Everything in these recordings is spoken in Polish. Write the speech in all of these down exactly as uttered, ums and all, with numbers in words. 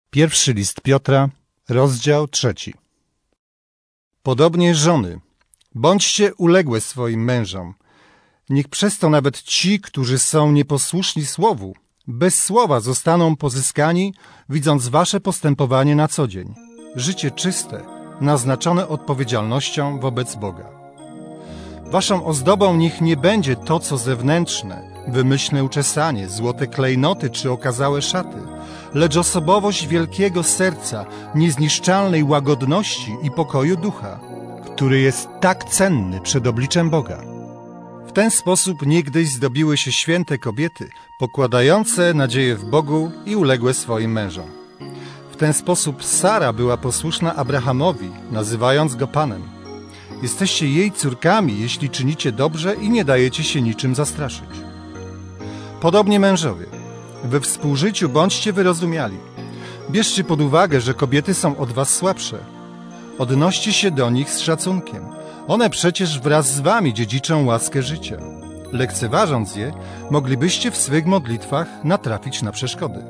Pierwszy list Piotra, rozdział trzeci. Podobnie żony, bądźcie uległe swoim mężom. Niech przez to nawet ci, którzy są nieposłuszni słowu, bez słowa zostaną pozyskani, widząc wasze postępowanie na co dzień. Życie czyste, naznaczone odpowiedzialnością wobec Boga. Waszą ozdobą niech nie będzie to, co zewnętrzne, wymyślne uczesanie, złote klejnoty czy okazałe szaty, lecz osobowość wielkiego serca, niezniszczalnej łagodności i pokoju ducha, który jest tak cenny przed obliczem Boga. W ten sposób niegdyś zdobiły się święte kobiety, pokładające nadzieję w Bogu i uległe swoim mężom. W ten sposób Sara była posłuszna Abrahamowi, nazywając go Panem. Jesteście jej córkami, jeśli czynicie dobrze i nie dajecie się niczym zastraszyć. Podobnie mężowie, we współżyciu bądźcie wyrozumiali. Bierzcie pod uwagę, że kobiety są od was słabsze. Odnoście się do nich z szacunkiem. One przecież wraz z wami dziedziczą łaskę życia. Lekceważąc je, moglibyście w swych modlitwach natrafić na przeszkody.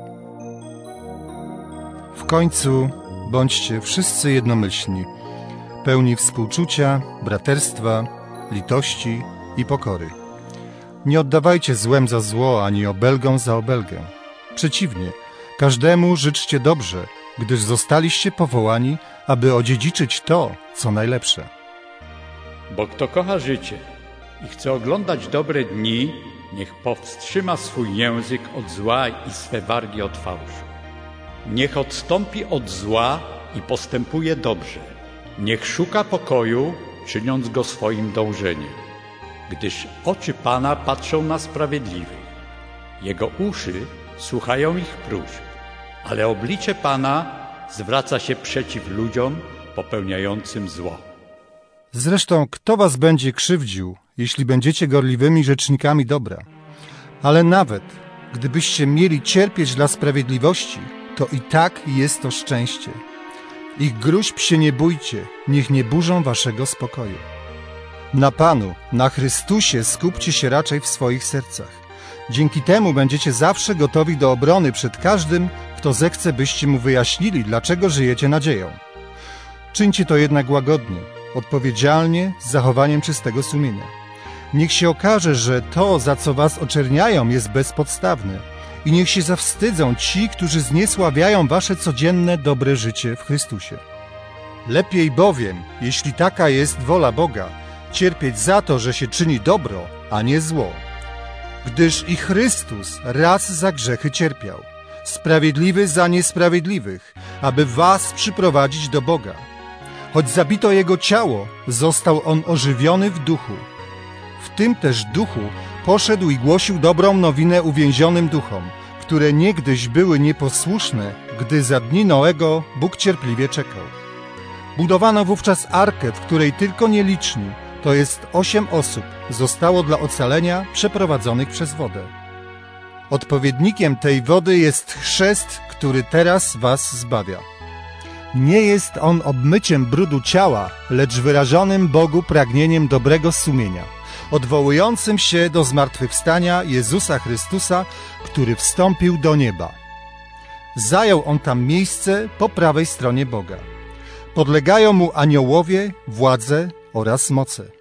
W końcu bądźcie wszyscy jednomyślni, pełni współczucia, braterstwa, litości i pokory. Nie oddawajcie złem za zło, ani obelgom za obelgę. Przeciwnie, każdemu życzcie dobrze, gdyż zostaliście powołani, aby odziedziczyć to, co najlepsze. Bo kto kocha życie i chce oglądać dobre dni, niech powstrzyma swój język od zła i swe wargi od fałszu. Niech odstąpi od zła i postępuje dobrze. Niech szuka pokoju, czyniąc go swoim dążeniem. Gdyż oczy Pana patrzą na sprawiedliwych. Jego uszy słuchają ich próśb, ale oblicze Pana zwraca się przeciw ludziom popełniającym zło. Zresztą kto was będzie krzywdził, jeśli będziecie gorliwymi rzecznikami dobra? Ale nawet gdybyście mieli cierpieć dla sprawiedliwości, to i tak jest to szczęście. Ich gróźb się nie bójcie, niech nie burzą waszego spokoju. Na Panu, na Chrystusie skupcie się raczej w swoich sercach. Dzięki temu będziecie zawsze gotowi do obrony przed każdym, kto zechce, byście mu wyjaśnili, dlaczego żyjecie nadzieją. Czyńcie to jednak łagodnie, odpowiedzialnie, z zachowaniem czystego sumienia. Niech się okaże, że to, za co was oczerniają, jest bezpodstawne i niech się zawstydzą ci, którzy zniesławiają wasze codzienne dobre życie w Chrystusie. Lepiej bowiem, jeśli taka jest wola Boga, cierpieć za to, że się czyni dobro, a nie zło. Gdyż i Chrystus raz za grzechy cierpiał, sprawiedliwy za niesprawiedliwych, aby was przyprowadzić do Boga. Choć zabito Jego ciało, został On ożywiony w duchu. W tym też duchu poszedł i głosił dobrą nowinę uwięzionym duchom, które niegdyś były nieposłuszne, gdy za dni Noego Bóg cierpliwie czekał. Budowano wówczas arkę, w której tylko nieliczni, to jest osiem osób, zostało dla ocalenia przeprowadzonych przez wodę. Odpowiednikiem tej wody jest chrzest, który teraz was zbawia. Nie jest on obmyciem brudu ciała, lecz wyrażonym Bogu pragnieniem dobrego sumienia, odwołującym się do zmartwychwstania Jezusa Chrystusa, który wstąpił do nieba. Zajął on tam miejsce po prawej stronie Boga. Podlegają mu aniołowie, władze oraz moce.